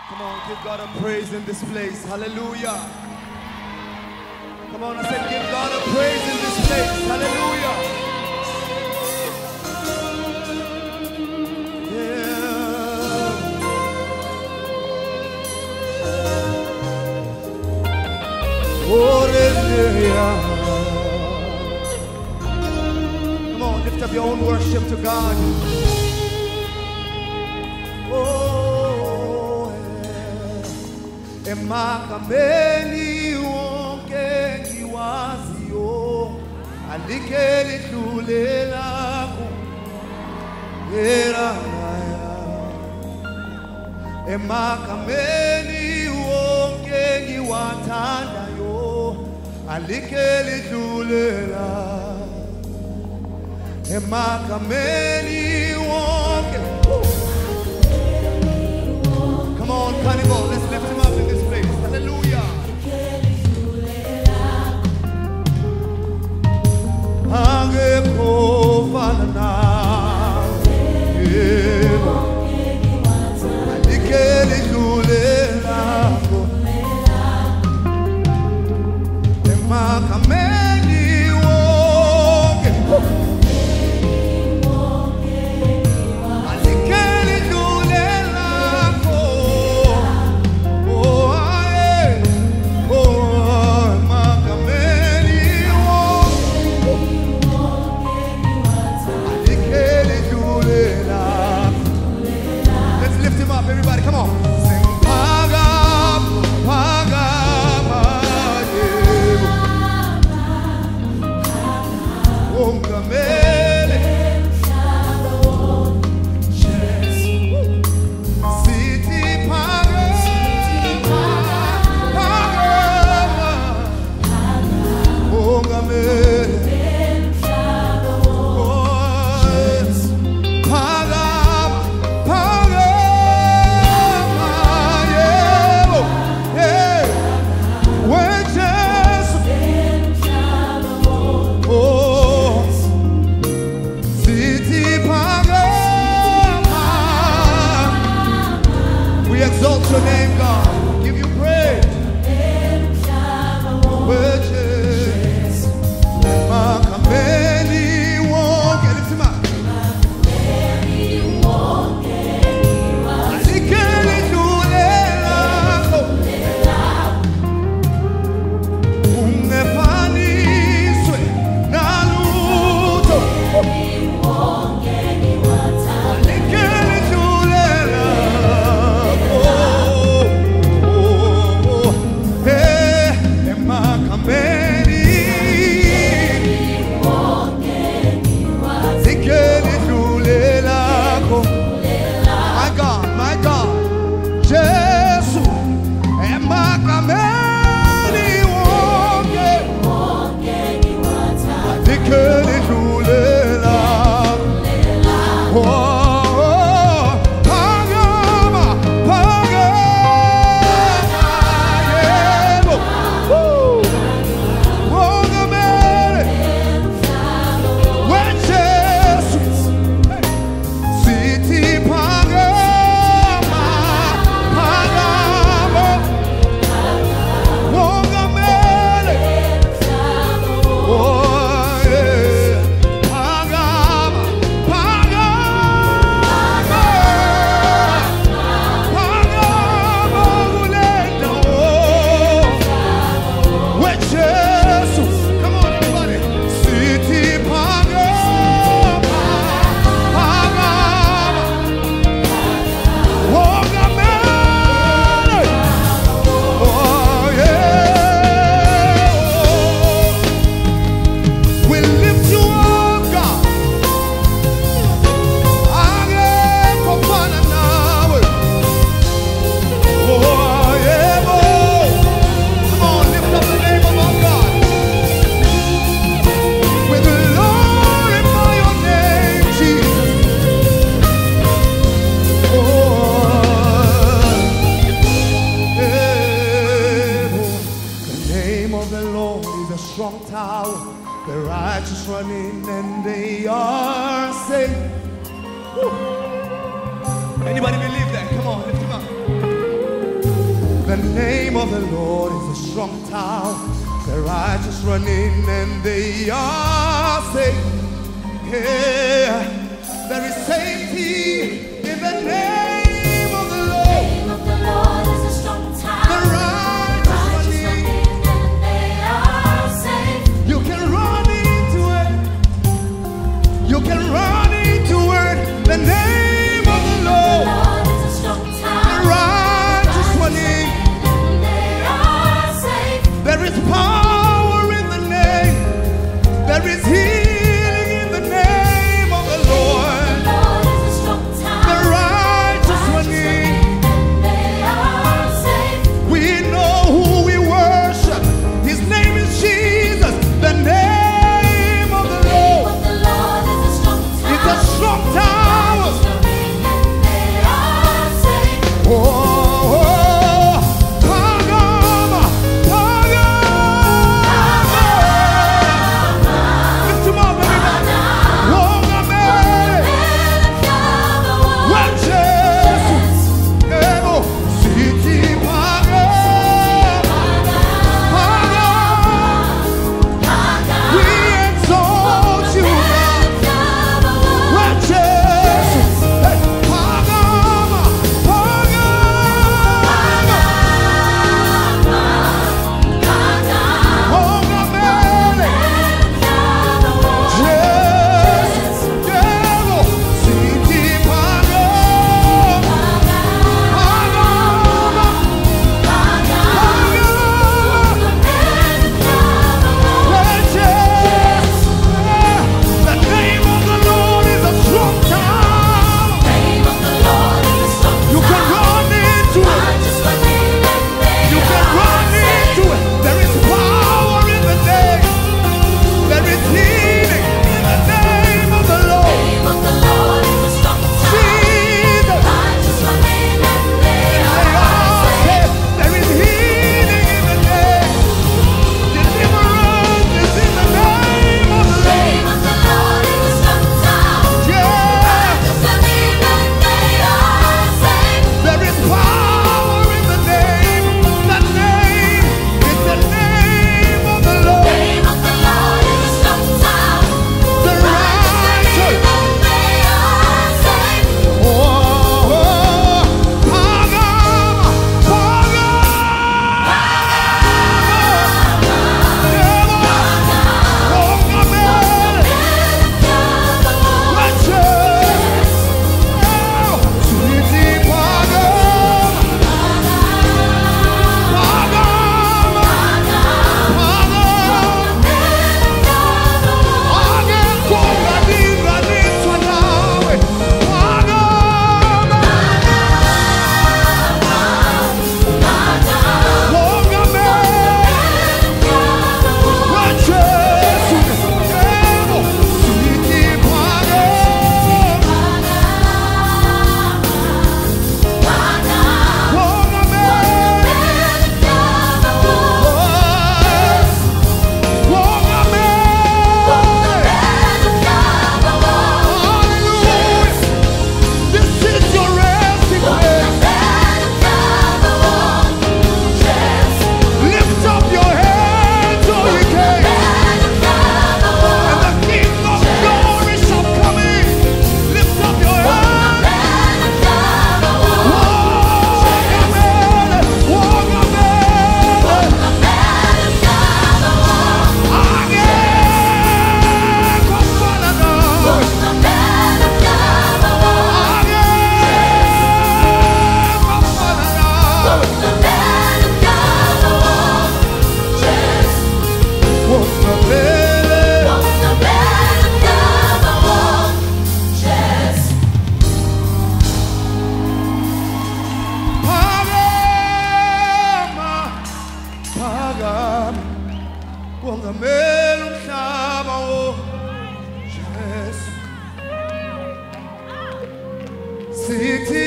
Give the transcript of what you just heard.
Come on, give God a praise in this place. Hallelujah. Come on, I said give God a praise in this place. Hallelujah. Yeah. Hallelujah. Come on, lift up your own worship to God. Emakameni wonke ngiwaziyo alike lidlulela kuyeranaya emakameni wonke ngiwathandayo alike lidlulela emakameni wonke. Come on, Carnival, let's lift him up in this place. Hallelujah. Angekofana nawe, alikele idlulelako, emakameni wonke. Everybody, come on. Sing Pagam, Pagam, Ongamele, City Pagam, Pagam, Ongamele. Exalt your name, God. Give you praise. say. Woo. Anybody believe that? Come on, lift him up. The name of the Lord is a strong tower. The righteous run in and they are safe. Yeah. There is safety in the name of the Lord. The name of the Lord is a strong tower. The righteous run in and they are safe. You can run into it. You can run into it. The name of the Lord. The Lord is a strong tower. The righteous run in. And they are safe. There is power in the name. There is healing in the name of the Lord. The Lord is a strong tower. The righteous run in. And they are safe. We know who we worship. His name is Jesus. The name of the Lord. The Lord is a strong tower. It's a strong tower. And they are safe. Oh, Pagama, Pagama. Lift him up, everybody. Wongamele, Wenches, Emo, City Pagama, Pagama. We exalt you now. Wenches, hey, Pagama, Pagama. Wongamele, yes, Emo, City Pagama, Pagama, the name of the Lord is a strong tower. You can run into it. You can run into it. There is power in the name. There is healing in the name of the Lord. Jesus. There is healing in the name. Deliverance is in the name of the Lord. Yeah. There is power in the name. The name is the name of the Lord. The righteous. Oh, Pagama, This is your resting place. Lift up your hands, O ye gates, and the King of glory shall come in. Lift up your hands. Walk Wongamele umhlaba wonke Jesu. Sithi